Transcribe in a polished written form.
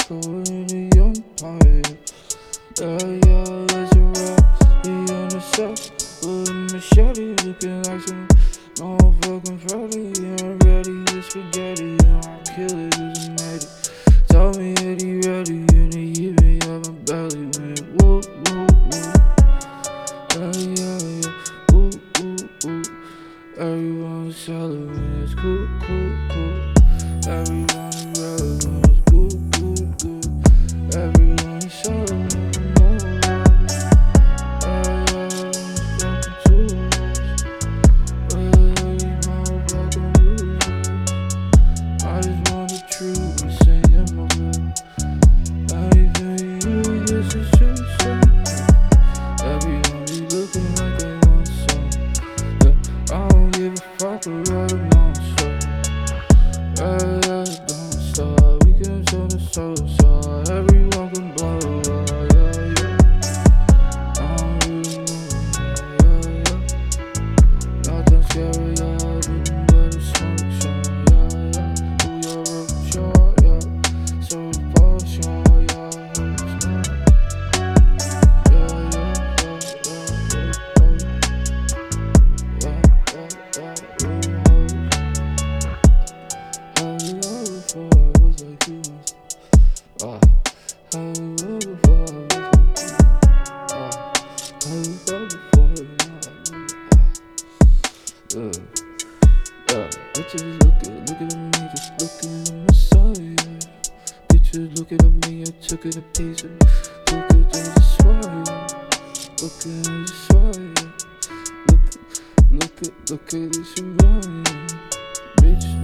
Going to the empire. Yeah, it's a rap. We on the set with a machete, looking like some motherfucking Freddy. I'm ready with spaghetti, and I'll kill it as a medic. Tell me that he ready, and he hit me up my belly. Went whoop, whoop, whoop. Yeah. Ooh, ooh, ooh. Everyone's celebrating, it's cool, cool, cool. Everyone's relevant, it's good, good, good. Everyone's celebrating, more. I just want the truth, say in my blood. Anything you get is just say. Everyone be looking like they want some. Yeah, I don't give a fuck about a monster. Yeah, don't stop. We can turn the soul side. Everyone can blow up. Yeah. I don't really know. Yeah. Nothing scary, yeah. Didn't let it smoke shot. Yeah. Who your rope shot, yeah. So it's potion, yeah. Bitches looking at me, just looking at my side. Bitches looking at me, I took it a piece of. Look at this swire, looking at this swire. Look at this environment. Bitch.